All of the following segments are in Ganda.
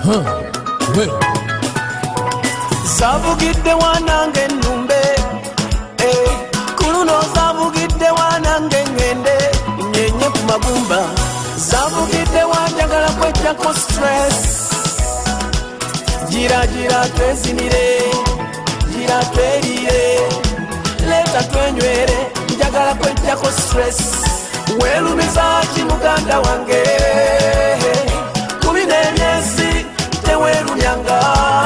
Zavugidde wanange nnumbe kuluno zavugidde wanange ngende nyenye ku magumba zavugidde wanjagala kwejjako stress gira twezinire gira twerire leta twenywere njagala kwejjako stress weerumiza ki muganda wange kubina emyezi teweerumyanga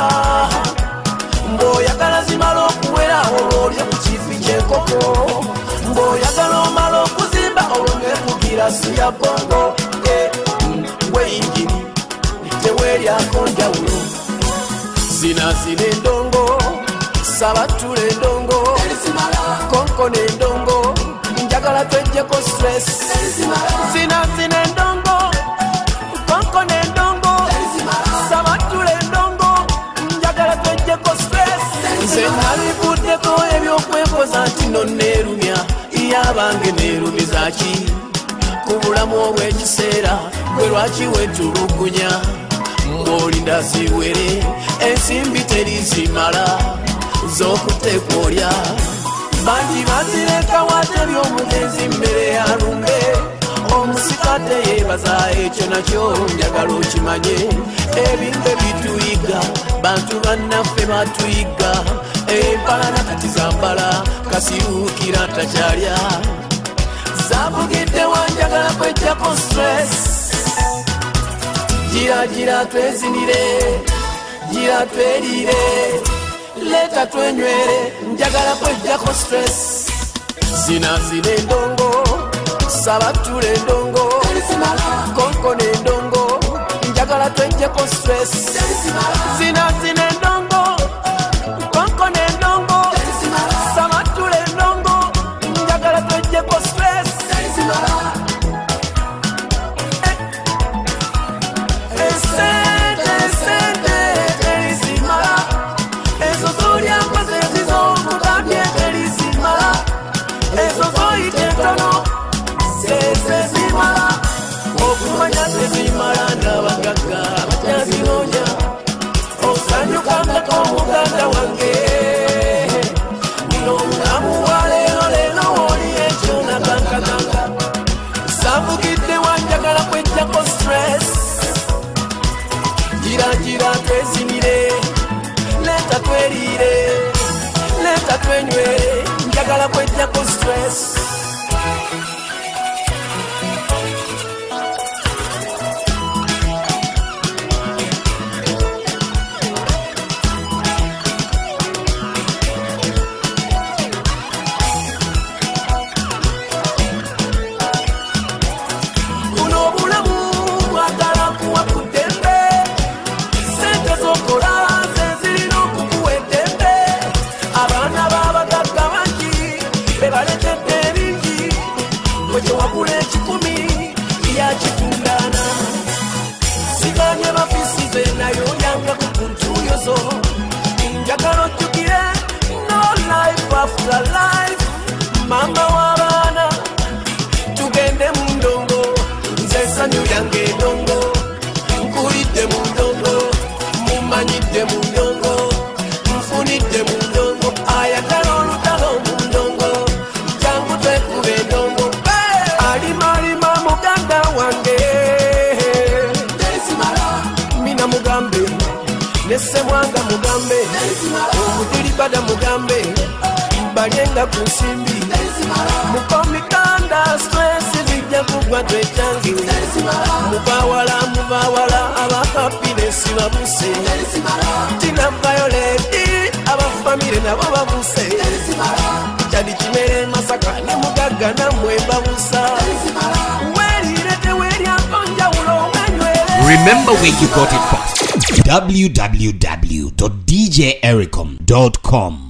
mboyagala zimala okuwera olwolya ku kifi ky'enkoko mboyagala omala okuzimba olwongekugira siya bongo weyingiri teweeryako njawulo zinazina endongo sabatula endongo konkona endongo njagala twejjeko stress zinazina endongo konkona endongo sabatula endongo njagala twejjeko stress nze nabivuddeko ebyokwekoza nti no neerumya iyabange neerumiza ki ku bulamu obw'ekiseera bwe lwaki wetulugunya ng'olinda ziwere ensimbi terizimala z'okutekwolya bangi bazireka wate by'omugenzi mmere yalumbe omusika teyeebaza ekyo nakyo njagala okimanye ebintu bituyiga bantu bannaffe batuyiga empalana kati zambala kasiruukira takyalya zavugidde wanjagala kwejjako stress gira twezinire gira twerire leta twenywere njagala kwejjako stress zinazina endongo sabatula endongo konkona endongo njagala twejjeko stress zinazina endongo konkona endongo sabatula endongo njagala twejjeko stress Zimala n'abagagga bakyazinonya osanyukangako omuganda wange n'omulamu wa leero oli ekyo nagankaganga zavugidde wanjagala kwejjako stress gira twezinire leta twerire leta twenywere njagala kwejjako stress After life, mama wabana tugende mundongo nze sanyu yange ndongo nkulidde mundongo mumanyidde mundongo nfunidde mundongo ayagala olutalo mundongo jangu twekube ndongo alimalima muganda wange mina mugambe nesemwanga mugambe omudiribada mugambe balyenga ku nsimbi mukomikanda stress zijja kugwa twekyange mubawala abahapinesi babuse tina violeti abafamire nabo babuse jadi kimere masaka ne mugaga namwe babusa welire teweryapo njawulo wenywere. Remember where you got it from. www.djericom.com